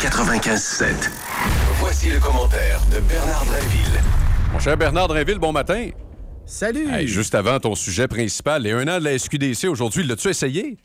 95.7. Voici le commentaire de Bernard Drinville. Mon cher Bernard Drinville, bon matin. Salut! Hey, juste avant ton sujet principal, les 1 an de la SQDC aujourd'hui, l'as-tu essayé?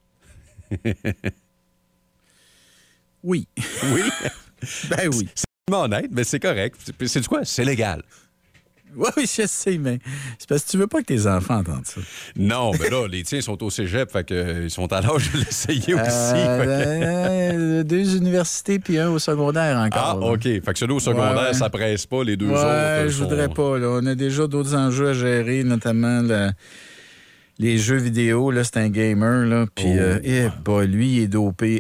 Oui. Oui? Ben oui. C'est honnête, mais c'est correct. C'est quoi? C'est légal. Oui, je sais, mais c'est parce que tu veux pas que tes enfants entendent ça. Non, mais là, les tiens sont au cégep, fait que, ils sont à l'âge de l'essayer aussi. 2 universités puis 1 au secondaire encore. Ah, OK. Fait que celui au secondaire, Ouais. ça presse pas, les deux autres. Ouais, je voudrais pas. Là. On a déjà d'autres enjeux à gérer, notamment les jeux vidéo. Là, c'est un gamer. Là, puis, lui, il est dopé,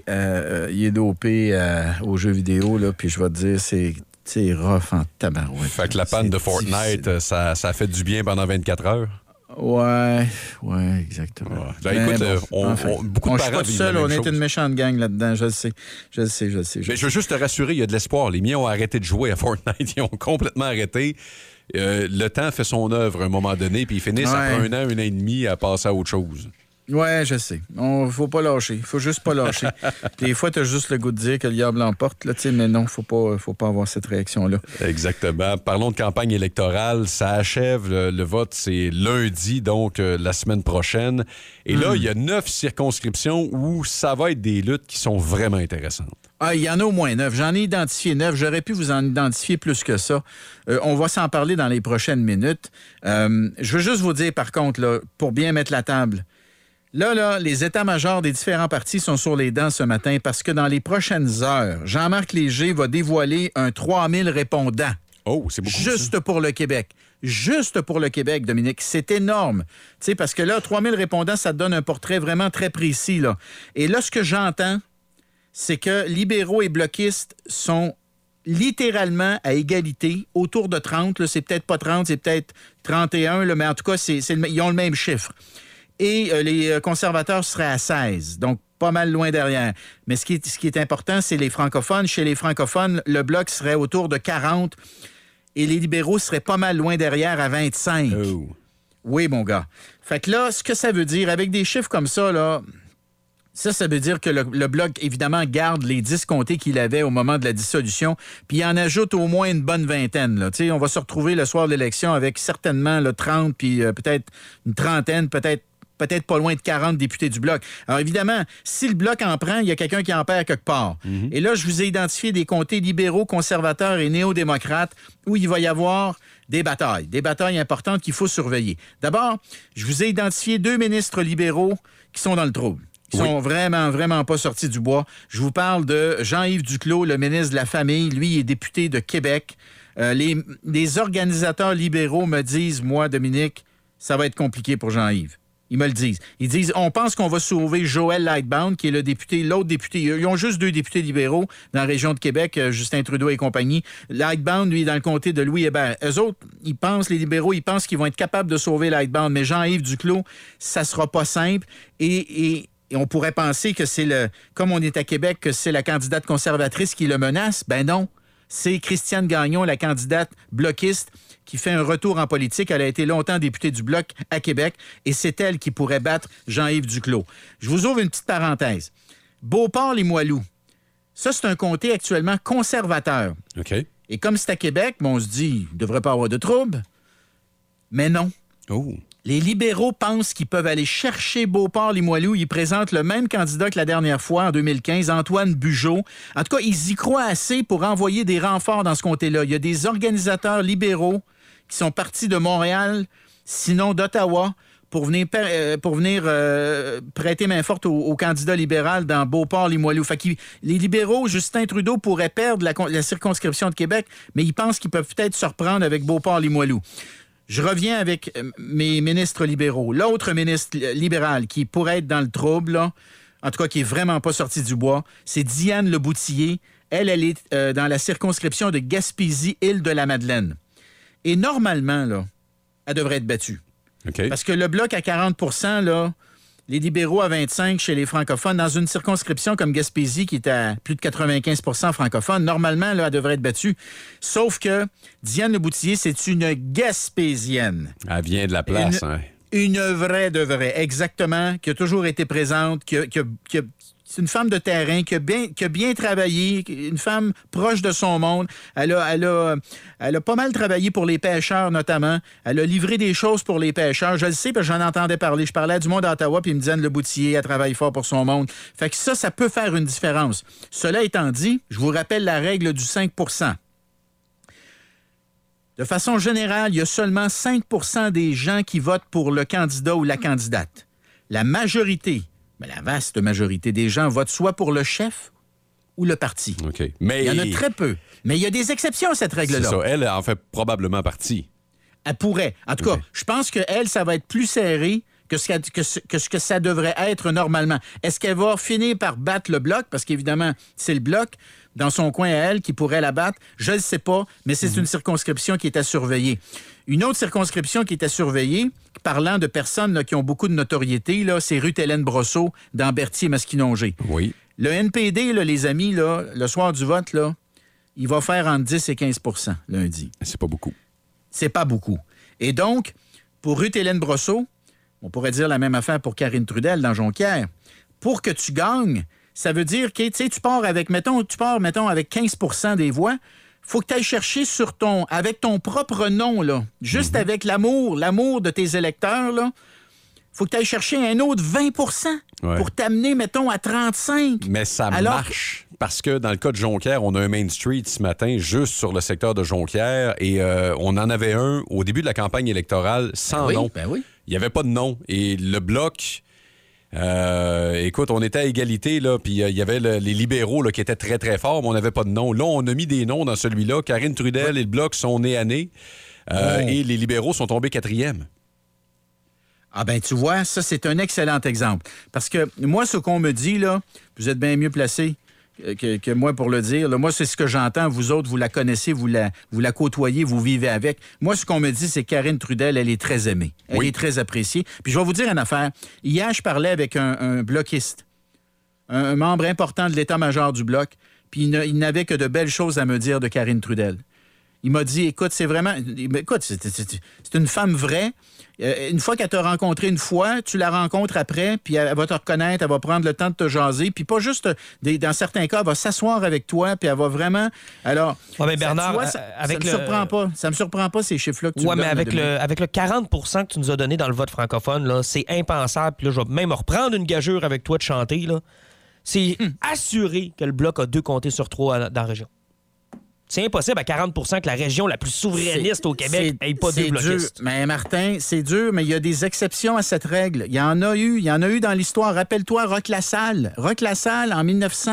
aux jeux vidéo. Là, puis je vais te dire, c'est rough en tabarouette. Fait que la panne de Fortnite, ça fait du bien pendant 24 heures. Ouais, exactement. Ouais. Ben, écoute, beaucoup de je parents suis pas tout vivent seul, la on même est chose. une méchante gang là-dedans, je le sais. Mais je veux juste te rassurer, il y a de l'espoir. Les miens ont arrêté de jouer à Fortnite. Ils ont complètement arrêté. Le temps fait son œuvre à un moment donné, puis ils finissent après 1 an et demi à passer à autre chose. Ouais, je sais. Faut pas lâcher. Faut juste pas lâcher. Des fois, t'as juste le goût de dire que le diable l'emporte, là, mais non, faut pas avoir cette réaction-là. Exactement. Parlons de campagne électorale. Ça achève. Le vote, c'est lundi, donc la semaine prochaine. Et là, il y a 9 circonscriptions où ça va être des luttes qui sont vraiment intéressantes. Ah, il y en a au moins 9. J'en ai identifié 9. J'aurais pu vous en identifier plus que ça. On va s'en parler dans les prochaines minutes. Je veux juste vous dire, par contre, là, pour bien mettre la table, Là, les états-majors des différents partis sont sur les dents ce matin parce que dans les prochaines heures, Jean-Marc Léger va dévoiler un 3000 répondants. Oh, c'est beaucoup. Juste pour le Québec. Juste pour le Québec, Dominique. C'est énorme. Tu sais, parce que là, 3000 répondants, ça te donne un portrait vraiment très précis, là. Et là, ce que j'entends, c'est que libéraux et bloquistes sont littéralement à égalité, autour de 30. Là, c'est peut-être pas 30, c'est peut-être 31, là, mais en tout cas, ils ont le même chiffre. Et les conservateurs seraient à 16, donc pas mal loin derrière. Mais ce qui est important, c'est les francophones. Chez les francophones, le Bloc serait autour de 40 et les libéraux seraient pas mal loin derrière à 25. Oh. Oui, mon gars. Fait que là, ce que ça veut dire, avec des chiffres comme ça, là, ça veut dire que le Bloc, évidemment, garde les 10 comtés qu'il avait au moment de la dissolution, puis il en ajoute au moins une bonne vingtaine. Là. On va se retrouver le soir de l'élection avec certainement 30, puis peut-être une trentaine, peut-être pas loin de 40 députés du Bloc. Alors évidemment, si le Bloc en prend, il y a quelqu'un qui en perd quelque part. Mm-hmm. Et là, je vous ai identifié des comtés libéraux, conservateurs et néo-démocrates où il va y avoir des batailles importantes qu'il faut surveiller. D'abord, je vous ai identifié 2 ministres libéraux qui sont dans le trouble. Qui sont vraiment, vraiment pas sortis du bois. Je vous parle de Jean-Yves Duclos, le ministre de la Famille. Lui, il est député de Québec. Les organisateurs libéraux me disent, moi, Dominique, ça va être compliqué pour Jean-Yves. Ils me le disent. Ils disent, on pense qu'on va sauver Joël Lightbound, qui est l'autre député. Ils ont juste 2 députés libéraux dans la région de Québec, Justin Trudeau et compagnie. Lightbound, lui, dans le comté de Louis Hébert. Eux autres, les libéraux, ils pensent qu'ils vont être capables de sauver Lightbound. Mais Jean-Yves Duclos, ça sera pas simple. Et on pourrait penser que comme on est à Québec, que c'est la candidate conservatrice qui le menace. Ben non. C'est Christiane Gagnon, la candidate bloquiste, qui fait un retour en politique. Elle a été longtemps députée du Bloc à Québec et c'est elle qui pourrait battre Jean-Yves Duclos. Je vous ouvre une petite parenthèse. Beauport-Limoilou, ça, c'est un comté actuellement conservateur. OK. Et comme c'est à Québec, on se dit, il ne devrait pas avoir de trouble. Mais non. Oh. Les libéraux pensent qu'ils peuvent aller chercher Beauport-Limoilou. Ils présentent le même candidat que la dernière fois, en 2015, Antoine Bugeaud. En tout cas, ils y croient assez pour envoyer des renforts dans ce comté-là. Il y a des organisateurs libéraux qui sont partis de Montréal, sinon d'Ottawa, pour venir prêter main forte au candidat libéral dans Beauport-Limoilou. Fait que les libéraux, Justin Trudeau pourrait perdre la circonscription de Québec, mais ils pensent qu'ils peuvent peut-être se reprendre avec Beauport-Limoilou. Je reviens avec mes ministres libéraux. L'autre ministre libéral qui pourrait être dans le trouble, là, en tout cas qui est vraiment pas sorti du bois, c'est Diane Leboutillier. Elle est dans la circonscription de Gaspésie-Île-de-la-Madeleine. Et normalement, là, elle devrait être battue. Okay. Parce que le Bloc à 40 %, là, les libéraux à 25 chez les francophones, dans une circonscription comme Gaspésie, qui est à plus de 95 % francophone, normalement, là, elle devrait être battue. Sauf que Diane Leboutillier, c'est une Gaspésienne. Elle vient de la place, Une vraie de vraie, exactement, qui a toujours été présente, C'est une femme de terrain qui a bien travaillé, une femme proche de son monde. Elle a pas mal travaillé pour les pêcheurs, notamment. Elle a livré des choses pour les pêcheurs. Je le sais parce que j'en entendais parler. Je parlais à du monde à Ottawa, puis ils me disaient Le Boutier, elle travaille fort pour son monde. Fait que ça peut faire une différence. Cela étant dit, je vous rappelle la règle du 5 %. De façon générale, il y a seulement 5 % des gens qui votent pour le candidat ou la candidate. La majorité, la vaste majorité des gens votent soit pour le chef ou le parti. OK. Mais il y en a très peu. Mais il y a des exceptions à cette règle-là. C'est ça. Elle en fait probablement partie. Elle pourrait. En tout cas, je pense qu'elle, ça va être plus serré que ce que ça devrait être normalement. Est-ce qu'elle va finir par battre le Bloc? Parce qu'évidemment, c'est le Bloc dans son coin à elle qui pourrait la battre. Je ne le sais pas, mais c'est une circonscription qui est à surveiller. Une autre circonscription qui est à surveiller, parlant de personnes là, qui ont beaucoup de notoriété, là, c'est Ruth-Hélène Brosseau dans Berthier-Masquinongé. Oui. Le NPD, là, les amis, là, le soir du vote, là, il va faire entre 10 et 15 % lundi. C'est pas beaucoup. C'est pas beaucoup. Et donc, pour Ruth-Hélène Brosseau, on pourrait dire la même affaire pour Karine Trudel dans Jonquière. Pour que tu gagnes, ça veut dire que tu pars avec, mettons, avec 15 % des voix. Faut que tu ailles chercher avec ton propre nom, là, juste avec l'amour de tes électeurs, là. Faut que tu ailles chercher un autre 20 % pour t'amener, mettons, à 35. Mais ça marche. Parce que dans le cas de Jonquière, on a un Main Street ce matin juste sur le secteur de Jonquière et on en avait un au début de la campagne électorale sans nom. Ben oui. Il n'y avait pas de nom. Et le Bloc, écoute, on était à égalité, là, puis il y avait les libéraux là, qui étaient très, très forts, mais on n'avait pas de nom. Là, on a mis des noms dans celui-là. Karine Trudel et le Bloc sont nez à nez. Et les libéraux sont tombés 4e. Ah ben tu vois, ça, c'est un excellent exemple. Parce que moi, ce qu'on me dit, là, vous êtes bien mieux placé que moi pour le dire. Là, moi, c'est ce que j'entends. Vous autres, vous la connaissez, vous la côtoyez, vous vivez avec. Moi, ce qu'on me dit, c'est que Karine Trudel, elle est très aimée. Elle est très appréciée. Puis je vais vous dire une affaire. Hier, je parlais avec un bloquiste, un membre important de l'état-major du Bloc, puis il n'avait que de belles choses à me dire de Karine Trudel. Il m'a dit, écoute, c'est une femme vraie. Une fois qu'elle t'a rencontré une fois, tu la rencontres après, puis elle va te reconnaître, elle va prendre le temps de te jaser, puis pas juste, dans certains cas, elle va s'asseoir avec toi, puis elle va vraiment... Alors, mais Bernard, ça me surprend pas. Ça me surprend pas, ces chiffres-là que tu me donnes. Mais avec le 40 % que tu nous as donné dans le vote francophone, là, c'est impensable. Puis là, je vais même reprendre une gageure avec toi de chanter. Là. C'est assuré que le Bloc a 2 comtés sur 3 dans la région. C'est impossible à 40 % que la région la plus souverainiste au Québec n'ait pas 2 bloquistes. Mais Martin, c'est dur, mais il y a des exceptions à cette règle. Il y en a eu dans l'histoire. Rappelle-toi, Roch Lassalle. Roch Lassalle, en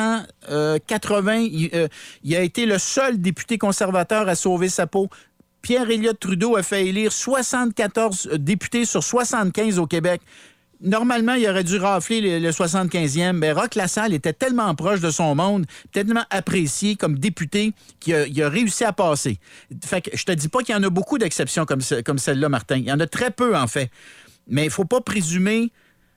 1980, il a été le seul député conservateur à sauver sa peau. Pierre-Éliott Trudeau a fait élire 74 députés sur 75 au Québec. Normalement, il aurait dû rafler le 75e. Mais Roch Lassalle était tellement proche de son monde, tellement apprécié comme député qu'il a réussi à passer. Fait que je te dis pas qu'il y en a beaucoup d'exceptions comme celle-là, Martin. Il y en a très peu, en fait. Mais il ne faut pas présumer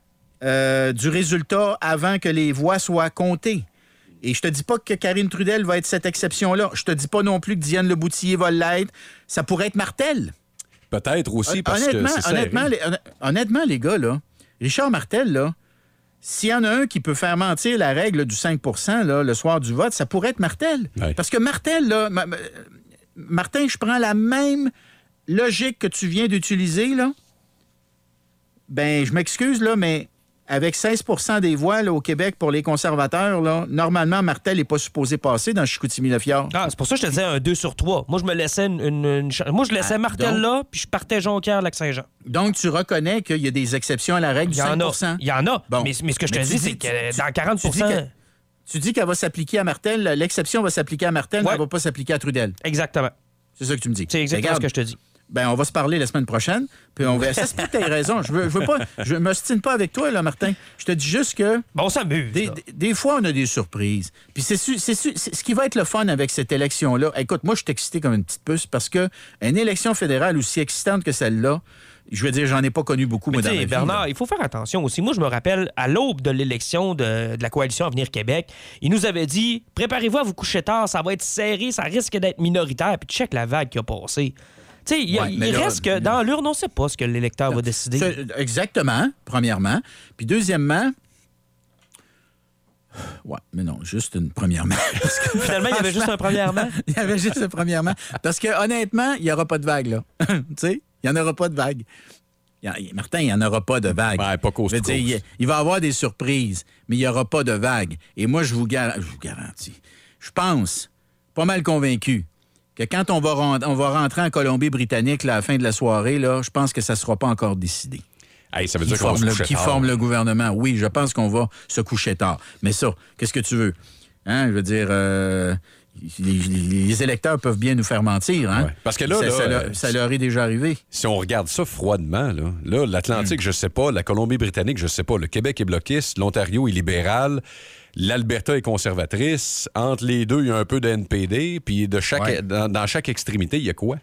du résultat avant que les voix soient comptées. Et je te dis pas que Karine Trudel va être cette exception-là. Je te dis pas non plus que Diane Leboutillier va l'être. Ça pourrait être Martel. Peut-être aussi, parce que c'est honnêtement, les gars, là, Richard Martel, là, s'il y en a un qui peut faire mentir la règle du 5 % là, le soir du vote, ça pourrait être Martel. Ouais. Parce que Martel, là, Martin, je prends la même logique que tu viens d'utiliser, là. Ben, je m'excuse, là, mais avec 16 % des voix là, au Québec pour les conservateurs, là, normalement, Martel n'est pas supposé passer dans Chicoutimi-Le-Fjord. Ah, c'est pour ça que je te disais un 2 sur 3. Moi, je me laissais moi, je laissais Martel là, puis je partais Jonquière-Lac-Saint-Jean. Donc, tu reconnais qu'il y a des exceptions à la règle du 5 %? Il y en a. Bon. Mais ce que je te dis, c'est que dans 40 %... Tu dis qu'elle va s'appliquer à Martel, l'exception va s'appliquer à Martel, mais elle ne va pas s'appliquer à Trudel. Exactement. C'est ça que tu me dis. C'est exactement ce que je te dis. Ben, on va se parler la semaine prochaine, puis on va... Ça se peut que tu aies raison. Je m'ostine pas avec toi, là, Martin. Je te dis juste que... Bon, on s'amuse. Des fois, on a des surprises. Puis c'est ce qui va être le fun avec cette élection-là. Écoute, moi, je suis excité comme une petite puce parce que une élection fédérale aussi excitante que celle-là, je veux dire, j'en ai pas connu beaucoup, moi, dans ma vie. Bernard, il faut faire attention aussi. Moi, je me rappelle, à l'aube de l'élection de la coalition Avenir Québec, il nous avait dit, préparez-vous à vous coucher tard, ça va être serré, ça risque d'être minoritaire. Puis check la vague qui a passé. Tu sais, il reste que dans l'urne, on ne sait pas ce que l'électeur va décider. Exactement, premièrement. Puis deuxièmement, Ouais, mais non, juste une premièrement. Parce que, Finalement, il y avait juste un premièrement. Il y avait juste un premièrement. Parce que, honnêtement, il n'y aura pas de vague, là. Tu sais, il n'y en aura pas de vague. Martin, il n'y en aura pas de vague. Ben, pas cause Je veux dire, il va y avoir des surprises, mais il n'y aura pas de vague. Et moi, je vous garantis, je pense, pas mal convaincu, que quand on va rentrer en Colombie-Britannique là, à la fin de la soirée, là, je pense que ça ne sera pas encore décidé. Hey, ça veut dire qu'on va se coucher Qui tard. forme le gouvernement. Oui, je pense qu'on va se coucher tard. Mais ça, qu'est-ce que tu veux? Hein? Je veux dire, les électeurs peuvent bien nous faire mentir. Hein? Ouais. Parce que là, ça leur est déjà arrivé. Si on regarde ça froidement, là l'Atlantique, je sais pas, la Colombie-Britannique, je sais pas, le Québec est bloquiste, l'Ontario est libéral, l'Alberta est conservatrice. Entre les deux, il y a un peu de NPD, puis dans chaque extrémité, il y a quoi?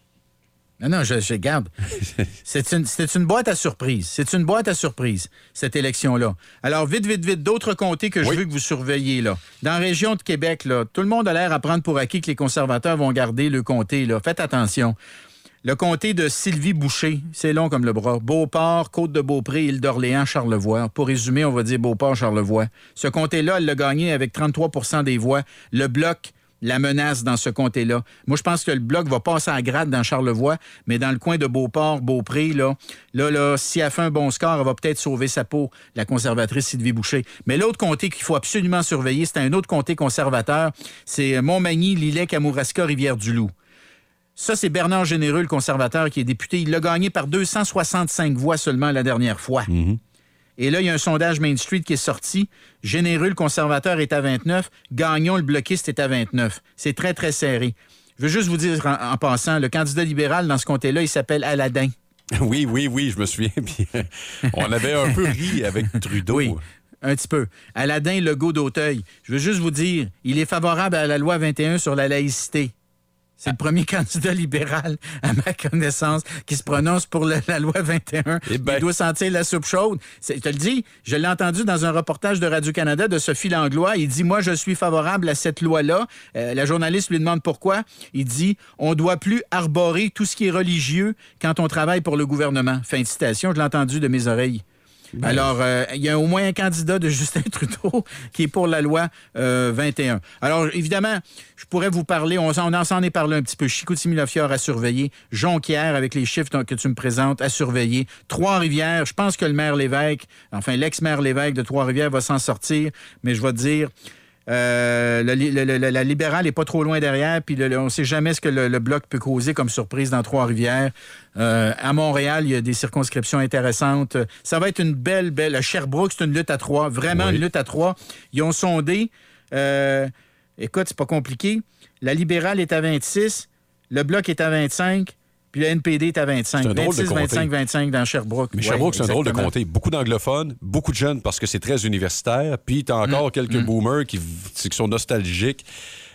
Non, je garde. C'est une boîte à surprise. C'est une boîte à surprise, cette élection-là. Alors, vite, d'autres comtés que je veux que vous surveillez, là. Dans la région de Québec, là, tout le monde a l'air à prendre pour acquis que les conservateurs vont garder le comté, là. Faites attention. Le comté de Sylvie-Boucher, c'est long comme le bras. Beauport, Côte-de-Beaupré, Île-d'Orléans, Charlevoix. Pour résumer, on va dire Beauport, Charlevoix. Ce comté-là, elle l'a gagné avec 33 % des voix. Le Bloc la menace dans ce comté-là. Moi, je pense que le Bloc va passer à grade dans Charlevoix, mais dans le coin de Beauport, Beaupré, là, si elle fait un bon score, elle va peut-être sauver sa peau, la conservatrice Sylvie Boucher. Mais l'autre comté qu'il faut absolument surveiller, c'est un autre comté conservateur, c'est Montmagny, Lillet, Kamouraska, Rivière-du-Loup. Ça, c'est Bernard Généreux, le conservateur, qui est député. Il l'a gagné par 265 voix seulement la dernière fois. Mm-hmm. Et là, il y a un sondage Main Street qui est sorti. Généreux, le conservateur, est à 29. Gagnon, le bloquiste, est à 29. C'est très, très serré. Je veux juste vous dire, en passant, le candidat libéral dans ce comté-là, il s'appelle Aladin. Oui, je me souviens. Puis, on avait un peu ri avec Trudeau. Oui, un petit peu. Aladin Legault d'Auteuil. Je veux juste vous dire, il est favorable à la loi 21 sur la laïcité. C'est le premier candidat libéral, à ma connaissance, qui se prononce pour la loi 21. Il doit sentir la soupe chaude. Je te le dis, je l'ai entendu dans un reportage de Radio-Canada de Sophie Langlois. Il dit, moi, je suis favorable à cette loi-là. La journaliste lui demande pourquoi. Il dit, on ne doit plus arborer tout ce qui est religieux quand on travaille pour le gouvernement. Fin de citation, je l'ai entendu de mes oreilles. Alors, il y a au moins un candidat de Justin Trudeau qui est pour la loi 21. Alors, évidemment, je pourrais vous parler, on s'en est parlé un petit peu. Chicoutimi-Le-Fjord à surveiller. Jonquière, avec les chiffres que tu me présentes, à surveiller. Trois-Rivières, je pense que le maire Lévesque, enfin l'ex-maire Lévesque de Trois-Rivières va s'en sortir, mais je vais te dire... la libérale n'est pas trop loin derrière, puis on ne sait jamais ce que le Bloc peut causer comme surprise dans Trois-Rivières. À Montréal, il y a des circonscriptions intéressantes. Ça va être une belle... À Sherbrooke, c'est une lutte à trois. Vraiment une lutte à trois. Ils ont sondé. Écoute, c'est pas compliqué. La libérale est à 26, le Bloc est à 25, puis le NPD est à 25. C'est un drôle 26, de comté. 25 dans Sherbrooke. Mais Sherbrooke, c'est un drôle de exactement. comté. Beaucoup d'anglophones, beaucoup de jeunes parce que c'est très universitaire. Puis t'as encore quelques boomers qui sont nostalgiques,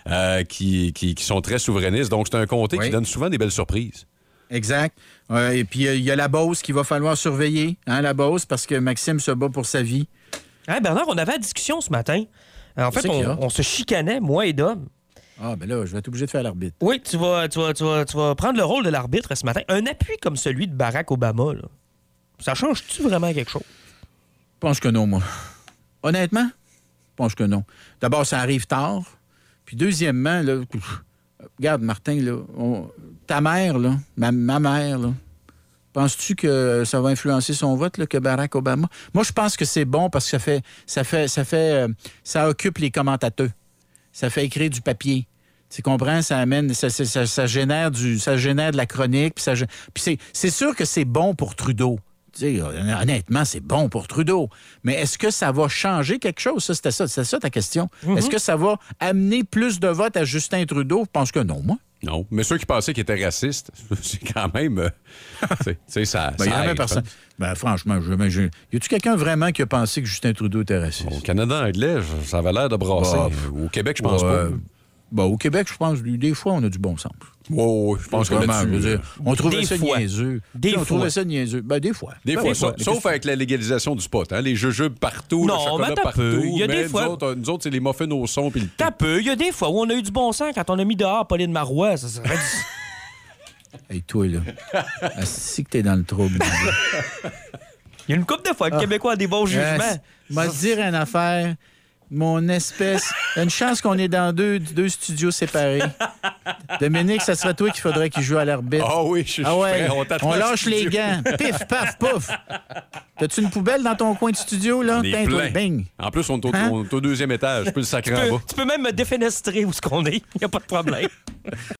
qui sont très souverainistes. Donc, c'est un comté qui donne souvent des belles surprises. Exact. Et puis, il y a la Beauce qu'il va falloir surveiller, hein, la Beauce, parce que Maxime se bat pour sa vie. Hey Bernard, on avait la discussion ce matin. En fait, on se chicanait, moi et Dom. Ah, ben là, je vais être obligé de faire l'arbitre. Oui, tu vas prendre le rôle de l'arbitre ce matin. Un appui comme celui de Barack Obama, là, ça change-tu vraiment quelque chose? Je pense que non, moi. Honnêtement, je pense que non. D'abord, ça arrive tard. Puis deuxièmement, là, regarde, Martin, là, ta mère, là, ma mère, là, penses-tu que ça va influencer son vote, là, que Barack Obama? Moi, je pense que c'est bon parce que ça occupe les commentateurs. Ça fait écrire du papier. Tu comprends? Ça amène, ça génère de la chronique. Puis c'est sûr que c'est bon pour Trudeau. Tu sais, honnêtement, c'est bon pour Trudeau. Mais est-ce que ça va changer quelque chose? C'était ça ta question. Mm-hmm. Est-ce que ça va amener plus de votes à Justin Trudeau? Je pense que non, moi. Non, mais ceux qui pensaient qu'il était raciste, c'est quand même... ça il y en a aide, personne. Ben, franchement, y a-tu quelqu'un vraiment qui a pensé que Justin Trudeau était raciste? Au Canada anglais, ça avait l'air de brasser. Au Québec, je pense pas. Au Québec, je pense des fois, on a du bon sens. Je pense qu'on a on trouvait ça niaiseux. On trouvait ça niaiseux. Ben, des fois. Des fois. Sauf avec la légalisation du pot. Hein? Les jujubes partout, le chocolat partout. Il y a des fois... nous autres, c'est les muffins au son puis le thé. T'as peu. Il y a des fois où on a eu du bon sens quand on a mis dehors Pauline Marois. Ça serait Hey, toi, là. Si que t'es dans le trouble. Il y a une couple de fois que le Québécois a des bons jugements. M'a dire une affaire. Mon espèce. Il y a une chance qu'on est dans deux studios séparés. Dominique, ça serait toi qu'il faudrait qu'il joue à l'arbitre. Ah oui, je suis prêt. On lâche les gants. Pif, paf, pouf. T'as-tu une poubelle dans ton coin de studio, là? On est plein. Bing. En plus, on est au 2e étage. Je peux le sacrer en bas. Tu peux même me défenestrer où ce qu'on est. Il n'y a pas de problème.